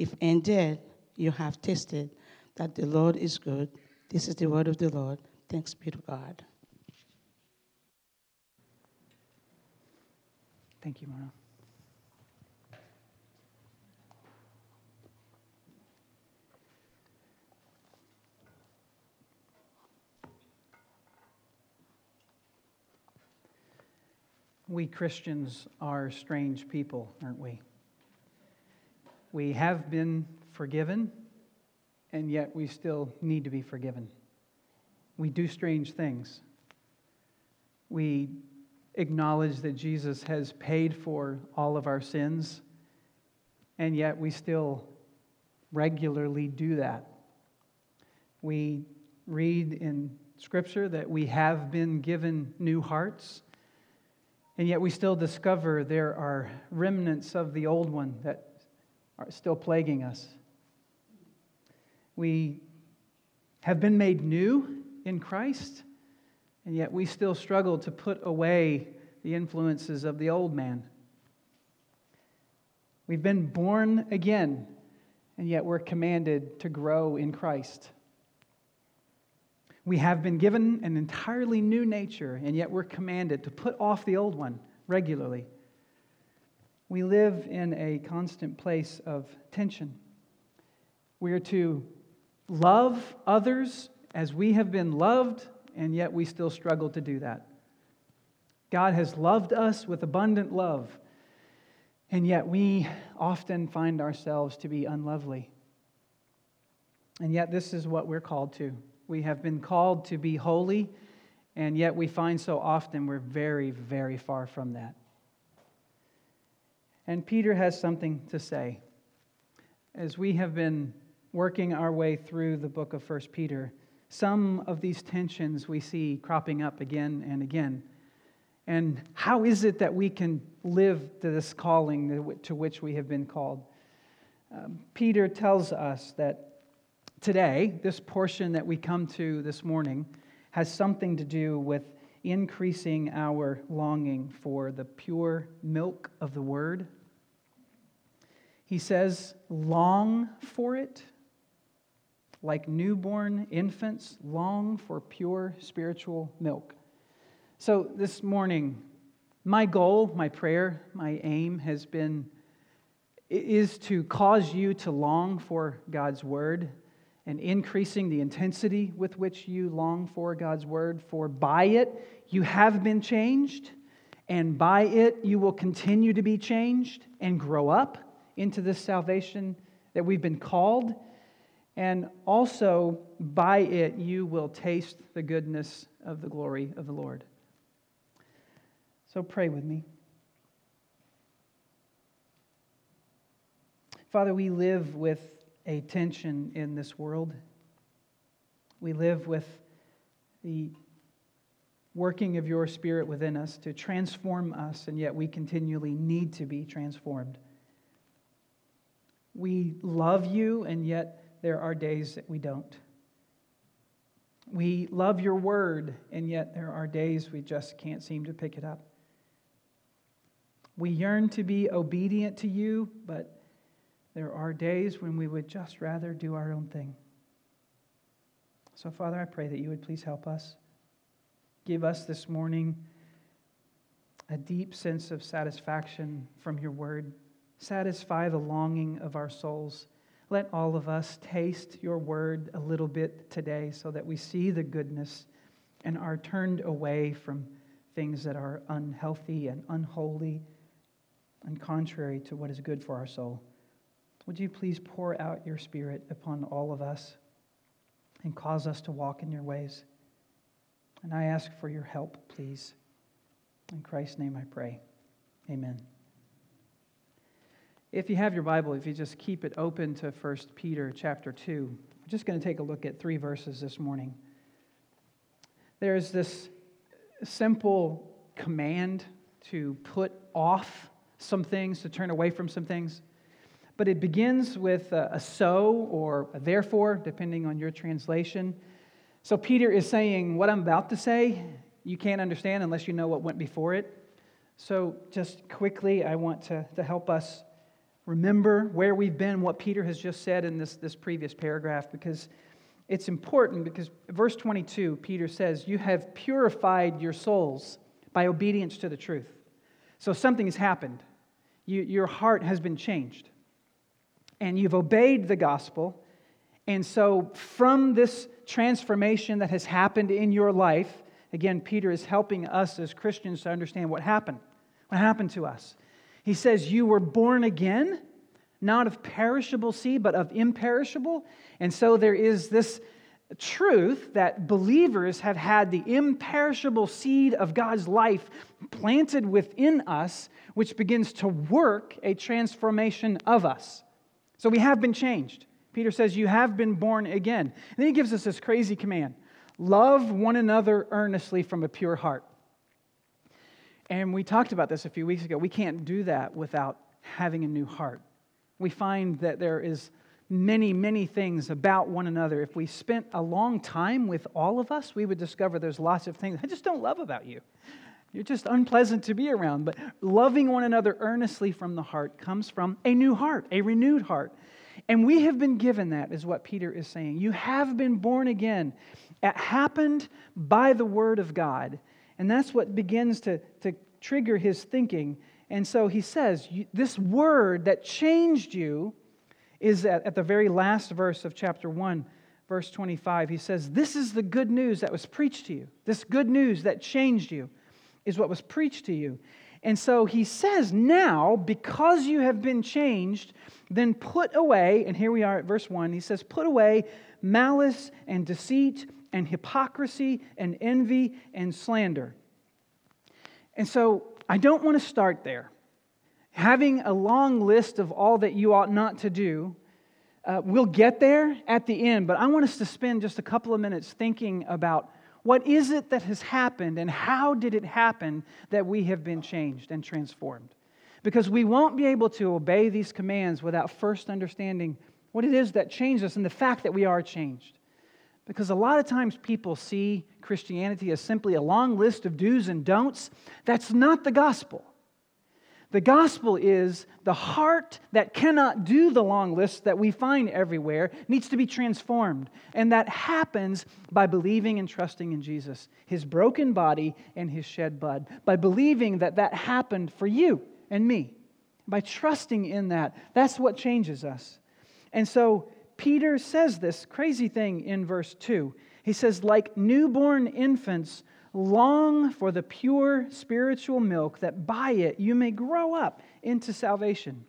if indeed you have tasted that the Lord is good. This is the word of the Lord. Thanks be to God. Thank you, Mona. We Christians are strange people, aren't we? We have been forgiven, and yet we still need to be forgiven. We do strange things. We acknowledge that Jesus has paid for all of our sins, and yet we still regularly do that. We read in Scripture that we have been given new hearts, and yet we still discover there are remnants of the old one that are still plaguing us. We have been made new in Christ, and yet we still struggle to put away the influences of the old man. We've been born again, and yet we're commanded to grow in Christ. We have been given an entirely new nature, and yet we're commanded to put off the old one regularly. We live in a constant place of tension. We are to love others as we have been loved, and yet we still struggle to do that. God has loved us with abundant love, and yet we often find ourselves to be unlovely. And yet this is what we're called to. We have been called to be holy, and yet we find so often we're very, very far from that. And Peter has something to say. As we have been working our way through the book of 1 Peter, some of these tensions we see cropping up again and again. And how is it that we can live to this calling to which we have been called? Peter tells us that today, this portion that we come to this morning has something to do with increasing our longing for the pure milk of the Word. He says, long for it, like newborn infants long for pure spiritual milk. So this morning, my goal, my prayer, my aim is to cause you to long for God's Word, and increasing the intensity with which you long for God's Word, for by it you have been changed, and by it you will continue to be changed and grow up into this salvation that we've been called, and also by it you will taste the goodness of the glory of the Lord. So pray with me. Father, we live with a tension in this world. We live with the working of your Spirit within us to transform us, and yet we continually need to be transformed. We love you, and yet there are days that we don't. We love your word, and yet there are days we just can't seem to pick it up. We yearn to be obedient to you, but there are days when we would just rather do our own thing. So, Father, I pray that you would please help us. Give us this morning a deep sense of satisfaction from your word. Satisfy the longing of our souls. Let all of us taste your word a little bit today so that we see the goodness and are turned away from things that are unhealthy and unholy and contrary to what is good for our soul. Would you please pour out your Spirit upon all of us and cause us to walk in your ways? And I ask for your help, please. In Christ's name I pray. Amen. If you have your Bible, if you just keep it open to 1 Peter chapter 2, we're just going to take a look at 3 verses this morning. There's this simple command to put off some things, to turn away from some things. But it begins with a so or a therefore, depending on your translation. So Peter is saying, what I'm about to say, you can't understand unless you know what went before it. So just quickly, I want to help us remember where we've been, what Peter has just said in this previous paragraph, because it's important, because verse 22, Peter says, you have purified your souls by obedience to the truth. So something has happened. Your heart has been changed. And you've obeyed the gospel. And so from this transformation that has happened in your life, again, Peter is helping us as Christians to understand what happened. What happened to us? He says, you were born again, not of perishable seed, but of imperishable. And so there is this truth that believers have had the imperishable seed of God's life planted within us, which begins to work a transformation of us. So we have been changed. Peter says, you have been born again. And then he gives us this crazy command. Love one another earnestly from a pure heart. And we talked about this a few weeks ago. We can't do that without having a new heart. We find that there is many, many things about one another. If we spent a long time with all of us, we would discover there's lots of things I just don't love about you. You're just unpleasant to be around. But loving one another earnestly from the heart comes from a new heart, a renewed heart. And we have been given that, is what Peter is saying. You have been born again. It happened by the Word of God. And that's what begins to trigger his thinking. And so he says, this Word that changed you is at the very last verse of chapter 1, verse 25. He says, this is the good news that was preached to you. This good news that changed you is what was preached to you. And so he says, now, because you have been changed, then put away, and here we are at verse 1, he says, put away malice and deceit and hypocrisy and envy and slander. And so I don't want to start there. Having a long list of all that you ought not to do, we'll get there at the end, but I want us to spend just a couple of minutes thinking about what is it that has happened and how did it happen that we have been changed and transformed? Because we won't be able to obey these commands without first understanding what it is that changed us and the fact that we are changed. Because a lot of times people see Christianity as simply a long list of do's and don'ts. That's not the gospel. The gospel is the heart that cannot do the long list that we find everywhere needs to be transformed. And that happens by believing and trusting in Jesus, His broken body and His shed blood. By believing that that happened for you and me. By trusting in that, that's what changes us. And so Peter says this crazy thing in verse 2. He says, like newborn infants, long for the pure spiritual milk, that by it you may grow up into salvation.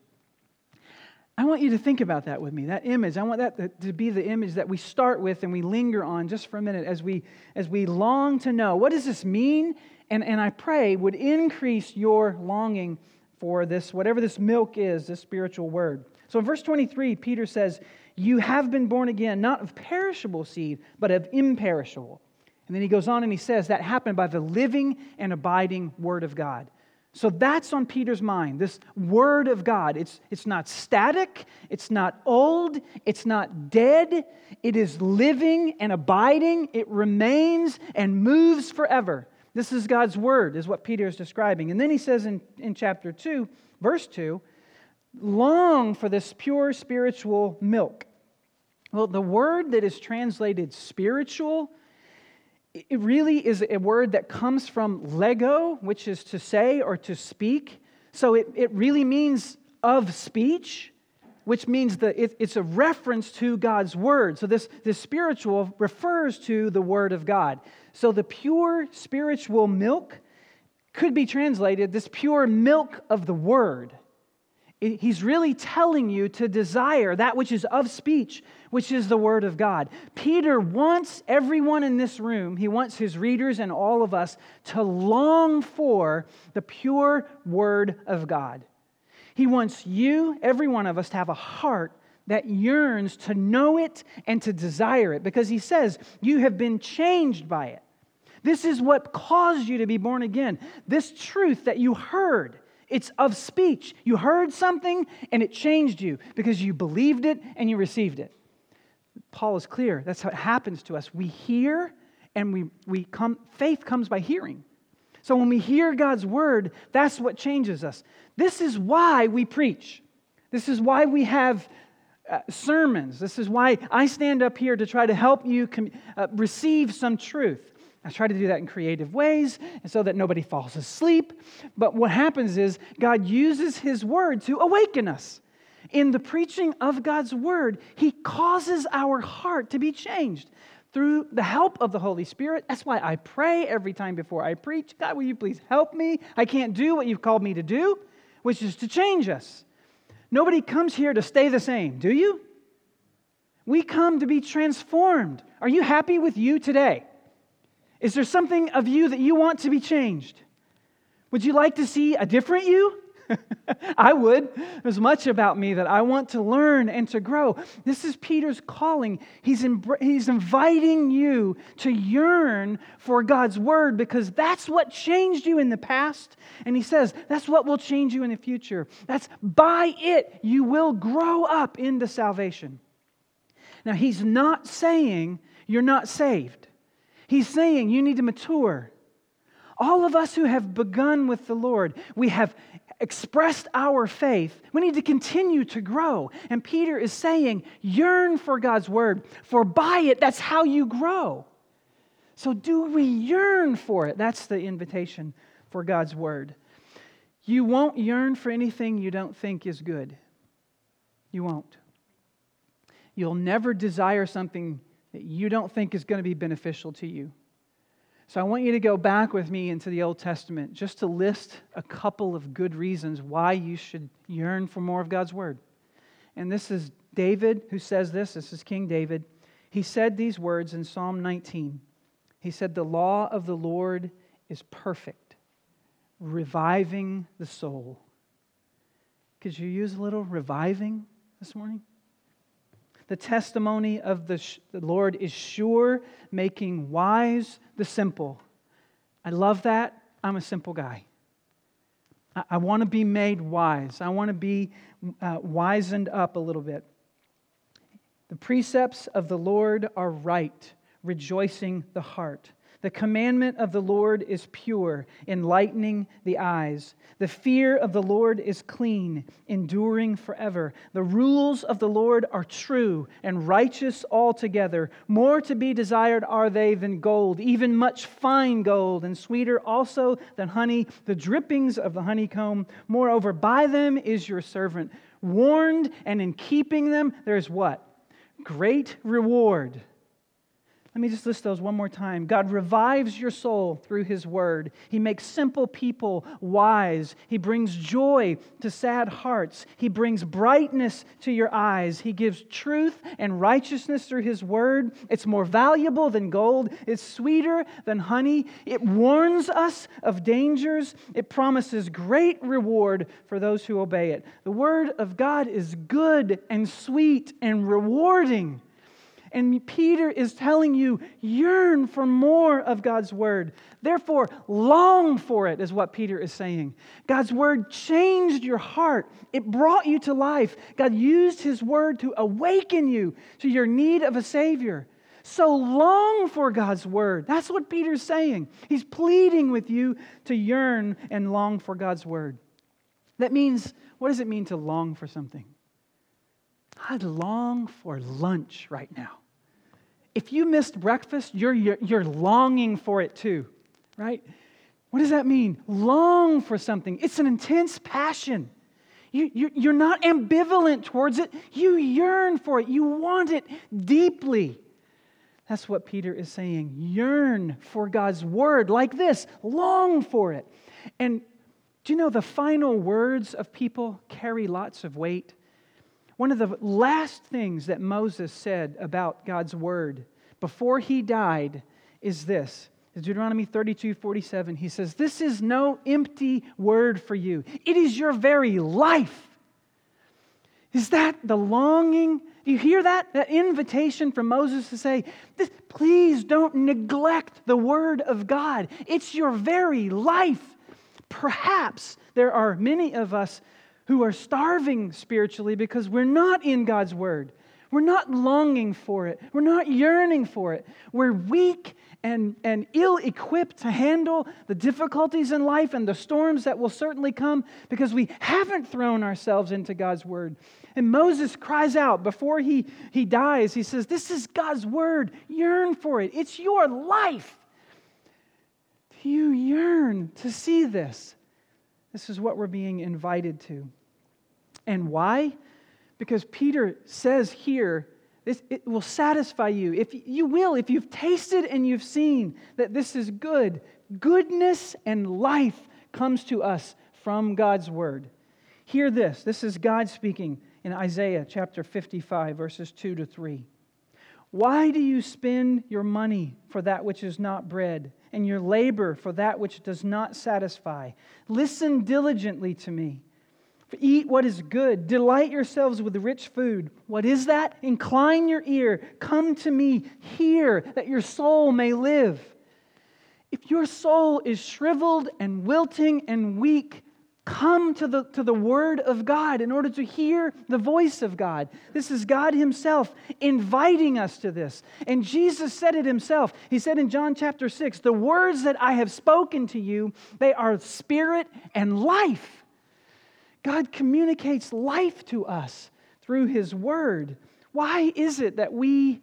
I want you to think about that with me, that image. I want that to be the image that we start with and we linger on just for a minute as we long to know, what does this mean? And I pray would increase your longing for this, whatever this milk is, this spiritual word. So in verse 23, Peter says, you have been born again, not of perishable seed, but of imperishable. And then he goes on and he says that happened by the living and abiding Word of God. So that's on Peter's mind, this Word of God. It's not static, it's not old, it's not dead. It is living and abiding. It remains and moves forever. This is God's Word, is what Peter is describing. And then he says in chapter 2, verse 2, long for this pure spiritual milk. Well, the word that is translated spiritual, it really is a word that comes from lego, which is to say or to speak. So it really means of speech, which means that it's a reference to God's Word. So this spiritual refers to the Word of God. So the pure spiritual milk could be translated this pure milk of the Word. He's really telling you to desire that which is of speech, which is the Word of God. Peter wants everyone in this room, he wants his readers and all of us to long for the pure Word of God. He wants you, every one of us, to have a heart that yearns to know it and to desire it, because he says you have been changed by it. This is what caused you to be born again. This truth that you heard, it's of speech. You heard something and it changed you because you believed it and you received it. Paul is clear. That's how it happens to us. We hear and we come. Faith comes by hearing. So when we hear God's Word, that's what changes us. This is why we preach. This is why we have sermons. This is why I stand up here to try to help you receive some truth. I try to do that in creative ways and so that nobody falls asleep. But what happens is God uses His Word to awaken us. In the preaching of God's Word, He causes our heart to be changed through the help of the Holy Spirit. That's why I pray every time before I preach. God, will you please help me? I can't do what you've called me to do, which is to change us. Nobody comes here to stay the same, do you? We come to be transformed. Are you happy with you today? Is there something of you that you want to be changed? Would you like to see a different you? I would. There's much about me that I want to learn and to grow. This is Peter's calling. He's inviting you to yearn for God's Word because that's what changed you in the past. And he says that's what will change you in the future. That's by it you will grow up into salvation. Now, he's not saying you're not saved. He's saying you need to mature. All of us who have begun with the Lord, we have expressed our faith. We need to continue to grow. And Peter is saying, yearn for God's Word, for by it, that's how you grow. So do we yearn for it? That's the invitation for God's Word. You won't yearn for anything you don't think is good. You won't. You'll never desire something that you don't think is going to be beneficial to you. So I want you to go back with me into the Old Testament just to list a couple of good reasons why you should yearn for more of God's Word. And this is David who says this. This is King David. He said these words in Psalm 19. He said, "The law of the Lord is perfect, reviving the soul." Could you use a little reviving this morning? The testimony of the Lord is sure, making wise the simple. I love that. I'm a simple guy. I want to be made wise. I want to be wizened up a little bit. The precepts of the Lord are right, rejoicing the heart. The commandment of the Lord is pure, enlightening the eyes. The fear of the Lord is clean, enduring forever. The rules of the Lord are true and righteous altogether. More to be desired are they than gold, even much fine gold, and sweeter also than honey, the drippings of the honeycomb. Moreover, by them is your servant warned, and in keeping them there is what? Great reward. Let me just list those one more time. God revives your soul through His Word. He makes simple people wise. He brings joy to sad hearts. He brings brightness to your eyes. He gives truth and righteousness through His Word. It's more valuable than gold. It's sweeter than honey. It warns us of dangers. It promises great reward for those who obey it. The Word of God is good and sweet and rewarding. And Peter is telling you, yearn for more of God's Word. Therefore, long for it, is what Peter is saying. God's Word changed your heart. It brought you to life. God used His Word to awaken you to your need of a Savior. So long for God's Word. That's what Peter's saying. He's pleading with you to yearn and long for God's Word. That means, what does it mean to long for something? I long for lunch right now. If you missed breakfast, you're longing for it too, right? What does that mean? Long for something. It's an intense passion. You're not ambivalent towards it. You yearn for it. You want it deeply. That's what Peter is saying. Yearn for God's Word like this. Long for it. And do you know the final words of people carry lots of weight? One of the last things that Moses said about God's Word before he died is this. In Deuteronomy 32:47, he says, "This is no empty word for you. It is your very life." Is that the longing? Do you hear that? That invitation from Moses to say, please don't neglect the Word of God. It's your very life. Perhaps there are many of us who are starving spiritually because we're not in God's Word. We're not longing for it. We're not yearning for it. We're weak and ill-equipped to handle the difficulties in life and the storms that will certainly come because we haven't thrown ourselves into God's Word. And Moses cries out before he dies. He says, this is God's Word. Yearn for it. It's your life. Do you yearn to see this? This is what we're being invited to. And why? Because Peter says here, it will satisfy you. If you've tasted and you've seen that this is good, goodness and life comes to us from God's Word. Hear this. This is God speaking in Isaiah chapter 55, verses 2 to 3. Why do you spend your money for that which is not bread, and your labor for that which does not satisfy? Listen diligently to me. Eat what is good. Delight yourselves with rich food. What is that? Incline your ear. Come to me. Hear, that your soul may live. If your soul is shriveled and wilting and weak, come to the Word of God in order to hear the voice of God. This is God Himself inviting us to this. And Jesus said it Himself. He said in John chapter 6, the words that I have spoken to you, they are spirit and life. God communicates life to us through His Word. Why is it that we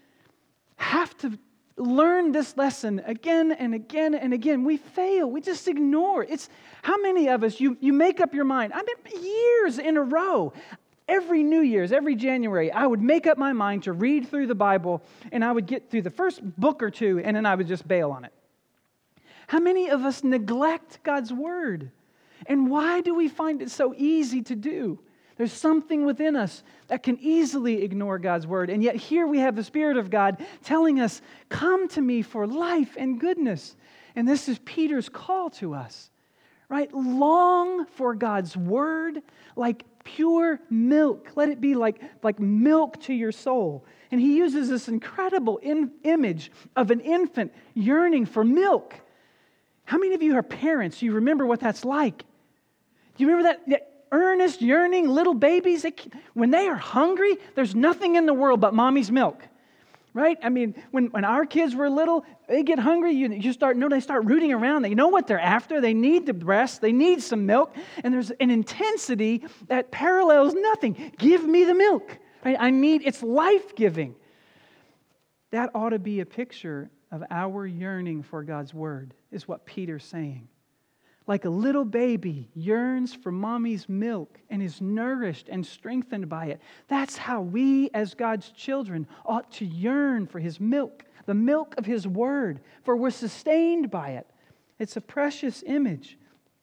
have to learn this lesson again and again and again? We fail. We just ignore. It's how many of us, you make up your mind. I mean, years in a row, every New Year's, every January, I would make up my mind to read through the Bible, and I would get through the first book or two, and then I would just bail on it. How many of us neglect God's Word? And why do we find it so easy to do? There's something within us that can easily ignore God's Word. And yet here we have the Spirit of God telling us, come to me for life and goodness. And this is Peter's call to us, right? Long for God's Word like pure milk. Let it be like milk to your soul. And he uses this incredible image of an infant yearning for milk. How many of you are parents? You remember what that's like? Do you remember that earnest, yearning little babies? When they are hungry, there's nothing in the world but mommy's milk, right? I mean, when our kids were little, they get hungry, they start rooting around. They know what they're after. They need the breast. They need some milk. And there's an intensity that parallels nothing. Give me the milk. Right? It's life-giving. That ought to be a picture of our yearning for God's Word, is what Peter's saying. Like a little baby yearns for mommy's milk and is nourished and strengthened by it. That's how we as God's children ought to yearn for His milk, the milk of His Word, for we're sustained by it. It's a precious image.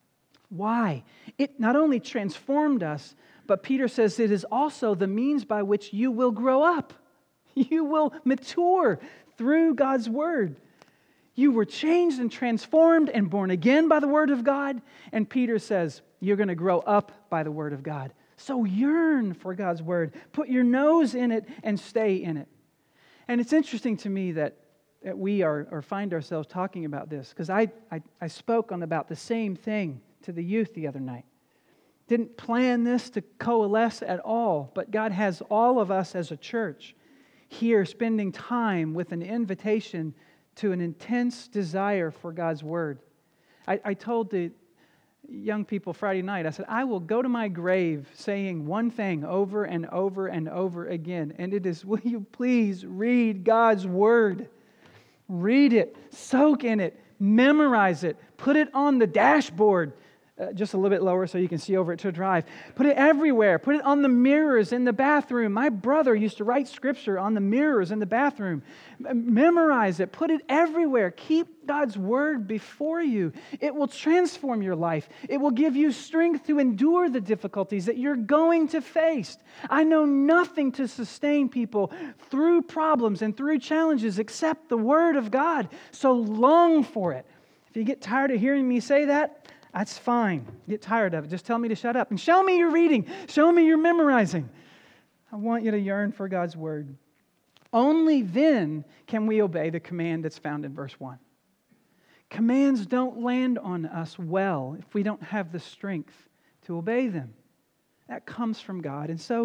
Why? It not only transformed us, but Peter says it is also the means by which you will grow up. You will mature through God's Word. You were changed and transformed and born again by the Word of God. And Peter says, you're going to grow up by the Word of God. So yearn for God's Word. Put your nose in it and stay in it. And it's interesting to me that we find ourselves talking about this, because I spoke on about the same thing to the youth the other night. Didn't plan this to coalesce at all, but God has all of us as a church here spending time with an invitation to an intense desire for God's Word. I told the young people Friday night, I said, I will go to my grave saying one thing over and over and over again, and it is, will you please read God's Word? Read it, soak in it, memorize it, put it on the dashboard, just a little bit lower so you can see over it to drive. Put it everywhere. Put it on the mirrors in the bathroom. My brother used to write scripture on the mirrors in the bathroom. Memorize it. Put it everywhere. Keep God's Word before you. It will transform your life. It will give you strength to endure the difficulties that you're going to face. I know nothing to sustain people through problems and through challenges except the Word of God. So long for it. If you get tired of hearing me say that, that's fine. Get tired of it. Just tell me to shut up. And show me you're reading. Show me you're memorizing. I want you to yearn for God's Word. Only then can we obey the command that's found in verse 1. Commands don't land on us well if we don't have the strength to obey them. That comes from God. And so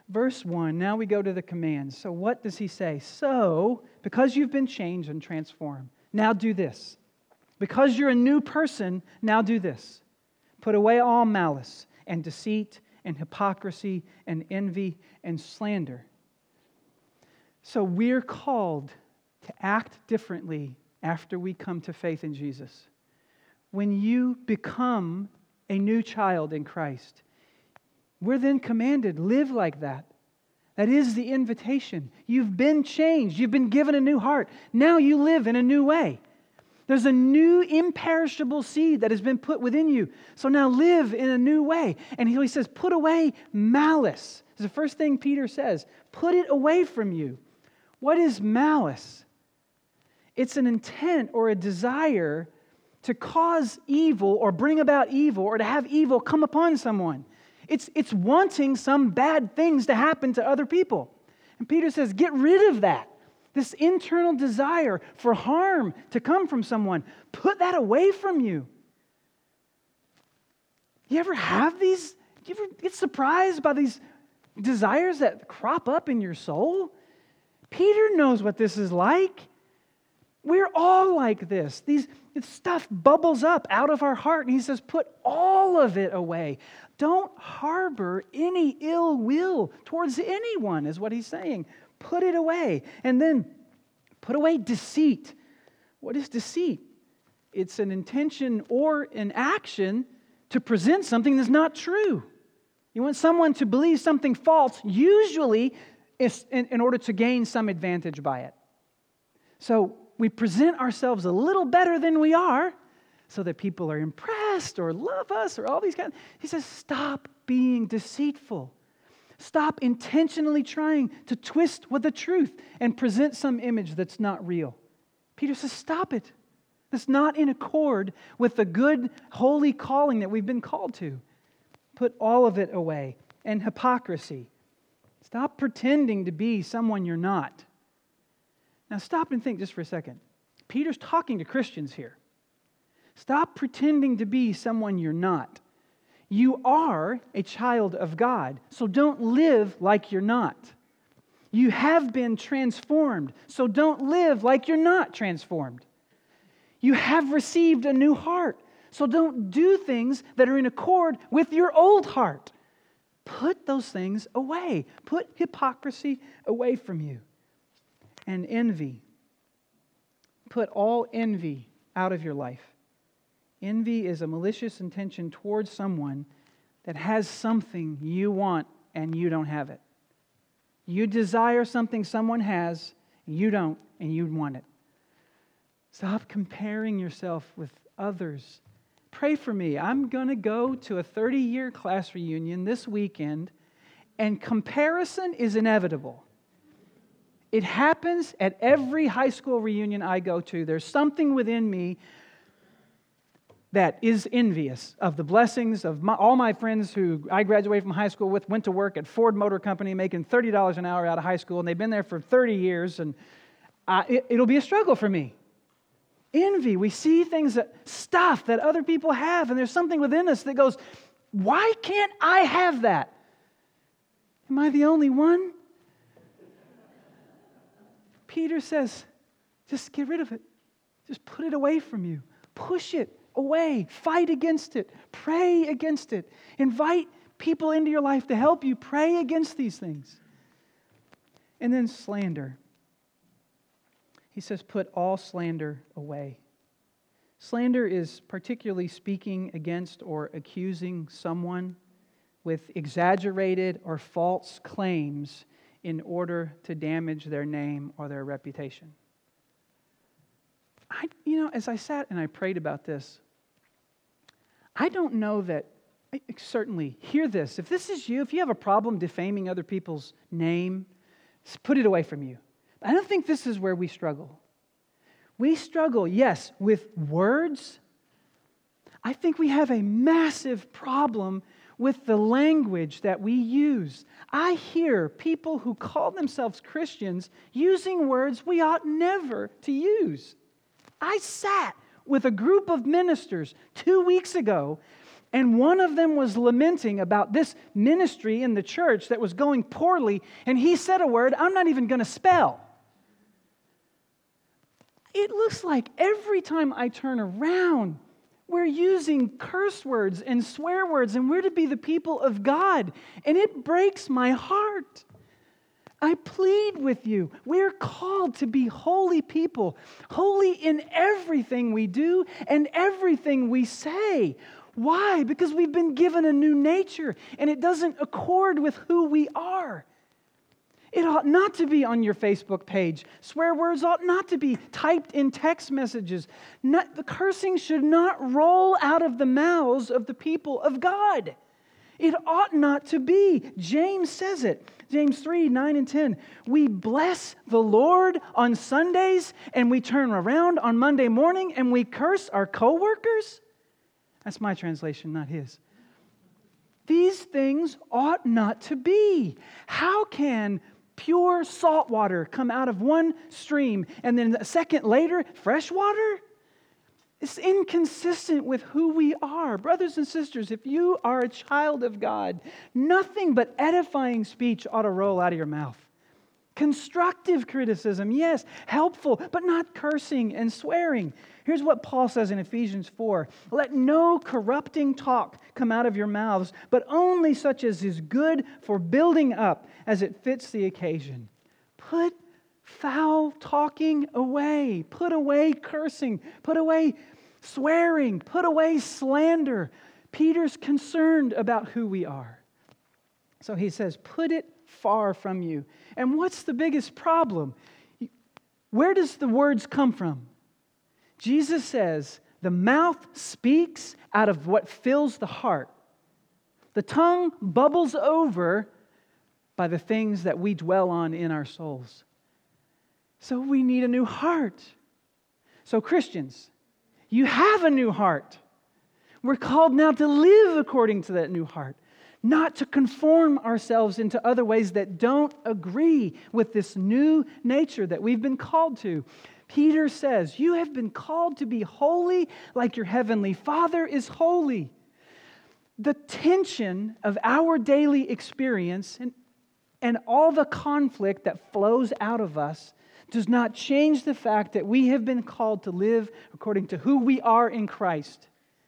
Verse 1, now we go to the commands. So what does he say? So, because you've been changed and transformed, now do this. Because you're a new person, now do this. Put away all malice and deceit and hypocrisy and envy and slander. So we're called to act differently after we come to faith in Jesus. When you become a new child in Christ, we're then commanded, live like that. That is the invitation. You've been changed. You've been given a new heart. Now you live in a new way. There's a new imperishable seed that has been put within you. So now live in a new way. And he says, put away malice. It's the first thing Peter says. Put it away from you. What is malice? It's an intent or a desire to cause evil or bring about evil or to have evil come upon someone. It's wanting some bad things to happen to other people. And Peter says, get rid of that. This internal desire for harm to come from someone. Put that away from you. You ever have these? Do you ever get surprised by these desires that crop up in your soul? Peter knows what this is like. We're all like this. This stuff bubbles up out of our heart, and he says, put all of it away. Don't harbor any ill will towards anyone, is what he's saying. Put it away. And then put away deceit. What is deceit? It's an intention or an action to present something that's not true. You want someone to believe something false, usually in order to gain some advantage by it. So we present ourselves a little better than we are so that people are impressed or love us or all these kinds. He says, stop being deceitful. Stop intentionally trying to twist with the truth and present some image that's not real. Peter says, stop it. That's not in accord with the good, holy calling that we've been called to. Put all of it away. And hypocrisy. Stop pretending to be someone you're not. Now stop and think just for a second. Peter's talking to Christians here. Stop pretending to be someone you're not. You are a child of God, so don't live like you're not. You have been transformed, so don't live like you're not transformed. You have received a new heart, so don't do things that are in accord with your old heart. Put those things away. Put hypocrisy away from you. And envy. Put all envy out of your life. Envy is a malicious intention towards someone that has something you want and you don't have it. You desire something someone has, you don't, and you want it. Stop comparing yourself with others. Pray for me. I'm going to go to a 30-year class reunion this weekend, and comparison is inevitable. It happens at every high school reunion I go to. There's something within me that is envious of the blessings of all my friends who I graduated from high school with, went to work at Ford Motor Company making $30 an hour out of high school, and they've been there for 30 years, and it'll be a struggle for me. Envy. We see stuff that other people have, and there's something within us that goes, why can't I have that? Am I the only one? Peter says, just get rid of it. Just put it away from you. Push it away. Fight against it. Pray against it. Invite people into your life to help you pray against these things. And then slander. He says, put all slander away. Slander is particularly speaking against or accusing someone with exaggerated or false claims in order to damage their name or their reputation. As I sat and I prayed about this, I don't know that, certainly, hear this. If this is you, if you have a problem defaming other people's name, put it away from you. I don't think this is where we struggle. We struggle, yes, with words. I think we have a massive problem with the language that we use. I hear people who call themselves Christians using words we ought never to use. I sat with a group of ministers 2 weeks ago, And one of them was lamenting about this ministry in the church that was going poorly, and he said a word I'm not even going to spell. It looks like every time I turn around, we're using curse words and swear words, and we're to be the people of God. And it breaks my heart. I plead with you. We're called to be holy people, holy in everything we do and everything we say. Why? Because we've been given a new nature, and it doesn't accord with who we are. It ought not to be on your Facebook page. Swear words ought not to be typed in text messages. The cursing should not roll out of the mouths of the people of God. It ought not to be. James says it. James 3, 9 and 10. We bless the Lord on Sundays, and we turn around on Monday morning and we curse our coworkers. That's my translation, not his. These things ought not to be. How can pure salt water come out of one stream and then a second later, fresh water? It's inconsistent with who we are. Brothers and sisters, if you are a child of God, nothing but edifying speech ought to roll out of your mouth. Constructive criticism, yes, helpful, but not cursing and swearing. Here's what Paul says in Ephesians 4. Let no corrupting talk come out of your mouths, but only such as is good for building up as it fits the occasion. Put foul talking away. Put away cursing. Put away swearing. Put away slander. Peter's concerned about who we are. So he says, put it far from you. And what's the biggest problem? Where does the words come from? Jesus says, the mouth speaks out of what fills the heart. The tongue bubbles over by the things that we dwell on in our souls. So we need a new heart. So Christians, you have a new heart. We're called now to live according to that new heart, not to conform ourselves into other ways that don't agree with this new nature that we've been called to. Peter says, you have been called to be holy like your heavenly Father is holy. The tension of our daily experience and all the conflict that flows out of us does not change the fact that we have been called to live according to who we are in Christ.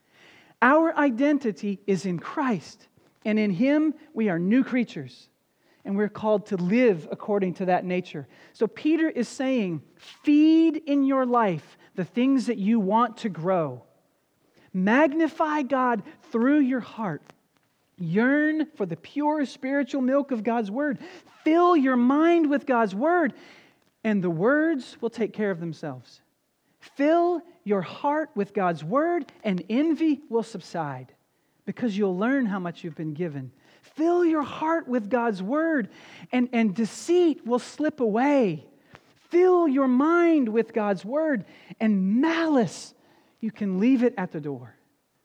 Our identity is in Christ, and in Him we are new creatures, and we're called to live according to that nature. So Peter is saying, feed in your life the things that you want to grow. Magnify God through your heart. Yearn for the pure spiritual milk of God's Word. Fill your mind with God's Word, and the words will take care of themselves. Fill your heart with God's Word, and envy will subside because you'll learn how much you've been given. Fill your heart with God's Word, and deceit will slip away. Fill your mind with God's Word, and malice, you can leave it at the door.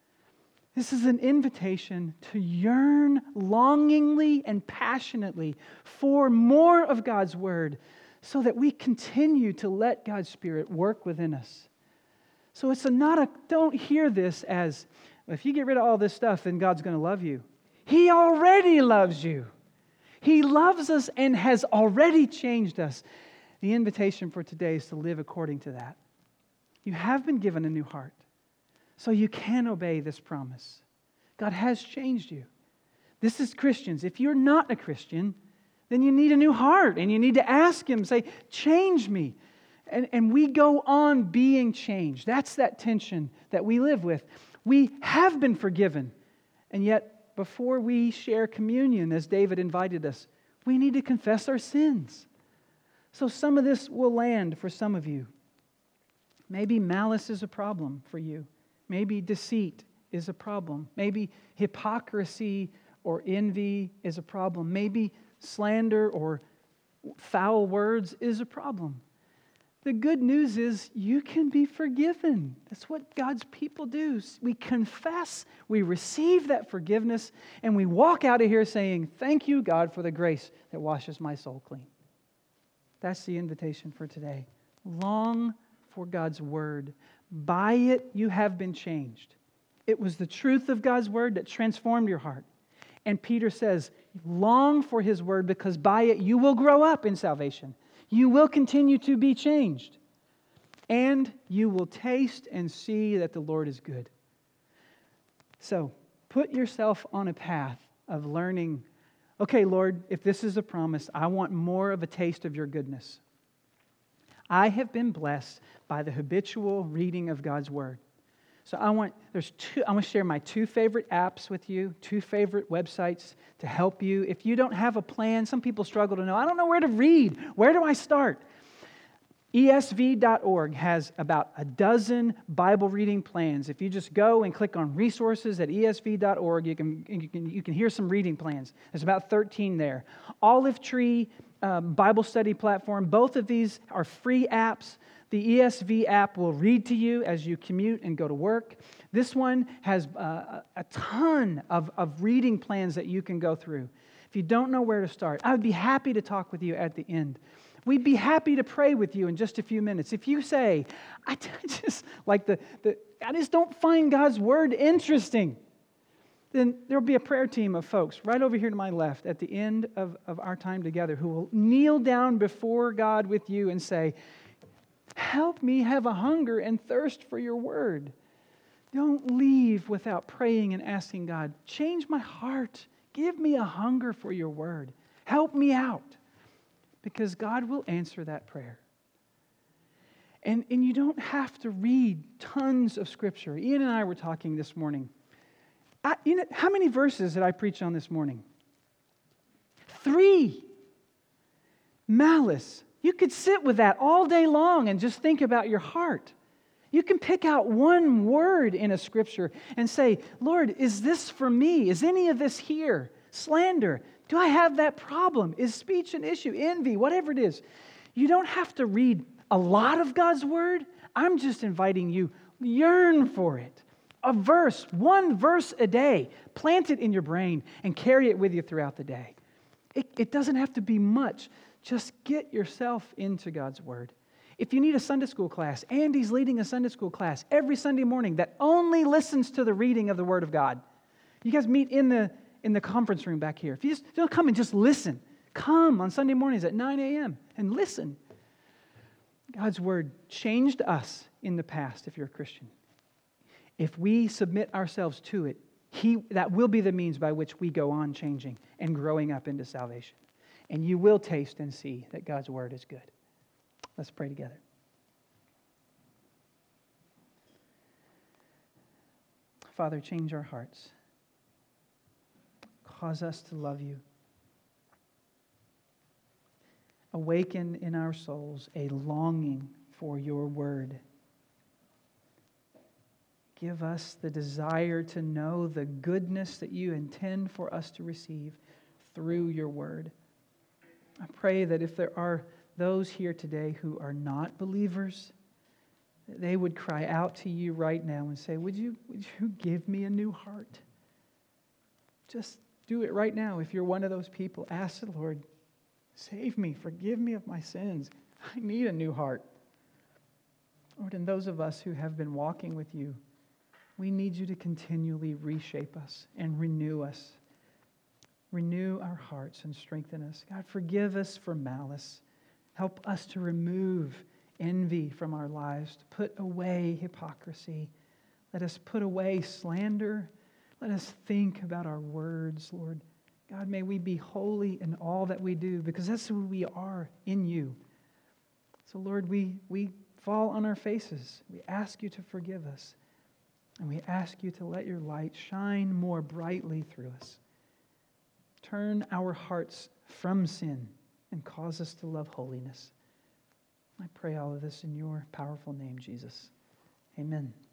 This is an invitation to yearn longingly and passionately for more of God's Word so that we continue to let God's Spirit work within us. So don't hear this as, if you get rid of all this stuff, then God's going to love you. He already loves you. He loves us and has already changed us. The invitation for today is to live according to that. You have been given a new heart, so you can obey this promise. God has changed you. This is Christians. If you're not a Christian, then you need a new heart, and you need to ask Him, say, change me. And we go on being changed. That's that tension that we live with. We have been forgiven, and yet before we share communion, as David invited us, we need to confess our sins. So some of this will land for some of you. Maybe malice is a problem for you. Maybe deceit is a problem. Maybe hypocrisy or envy is a problem. Maybe slander or foul words is a problem. The good news is you can be forgiven. That's what God's people do. We confess, we receive that forgiveness, and we walk out of here saying, thank you, God, for the grace that washes my soul clean. That's the invitation for today. Long for God's Word. By it, you have been changed. It was the truth of God's word that transformed your heart. And Peter says, long for his word, because by it you will grow up in salvation. You will continue to be changed. And you will taste and see that the Lord is good. So, put yourself on a path of learning, okay, Lord, if this is a promise, I want more of a taste of your goodness. I have been blessed by the habitual reading of God's word. So I want to share my 2 favorite apps with you, 2 favorite websites to help you. If you don't have a plan, some people struggle to know, I don't know where to read. Where do I start? ESV.org has about a dozen Bible reading plans. If you just go and click on resources at ESV.org, you can hear some reading plans. There's about 13 there. Olive Tree Bible study platform. Both of these are free apps. The ESV app will read to you as you commute and go to work. This one has a ton of reading plans that you can go through. If you don't know where to start, I would be happy to talk with you at the end. We'd be happy to pray with you in just a few minutes. If you say, I just don't find God's word interesting, then there'll be a prayer team of folks right over here to my left at the end of our time together who will kneel down before God with you and say, help me have a hunger and thirst for your word. Don't leave without praying and asking God, change my heart. Give me a hunger for your word. Help me out. Because God will answer that prayer. And you don't have to read tons of Scripture. Ian and I were talking this morning. How many verses did I preach on this morning? 3. Malice. You could sit with that all day long and just think about your heart. You can pick out one word in a Scripture and say, Lord, is this for me? Is any of this here? Slander. Do I have that problem? Is speech an issue? Envy, whatever it is. You don't have to read a lot of God's word. I'm just inviting you, yearn for it. A verse, 1 verse a day. Plant it in your brain and carry it with you throughout the day. It doesn't have to be much. Just get yourself into God's word. If you need a Sunday school class, Andy's leading a Sunday school class every Sunday morning that only listens to the reading of the Word of God. You guys meet in the conference room back here. If you just don't come and just listen, come on Sunday mornings at 9 a.m. and listen. God's word changed us in the past if you're a Christian. If we submit ourselves to it, that will be the means by which we go on changing and growing up into salvation. And you will taste and see that God's word is good. Let's pray together. Father, change our hearts. Cause us to love you. Awaken in our souls a longing for your word. Give us the desire to know the goodness that you intend for us to receive through your word. I pray that if there are those here today who are not believers, that they would cry out to you right now and say, would you give me a new heart? Just do it right now. If you're one of those people, ask the Lord, save me, forgive me of my sins. I need a new heart. Lord, and those of us who have been walking with you, we need you to continually reshape us and renew us. Renew our hearts and strengthen us. God, forgive us for malice. Help us to remove envy from our lives, to put away hypocrisy. Let us put away slander. Let us think about our words, Lord. God, may we be holy in all that we do, because that's who we are in you. So, Lord, we fall on our faces. We ask you to forgive us. And we ask you to let your light shine more brightly through us. Turn our hearts from sin and cause us to love holiness. I pray all of this in your powerful name, Jesus. Amen.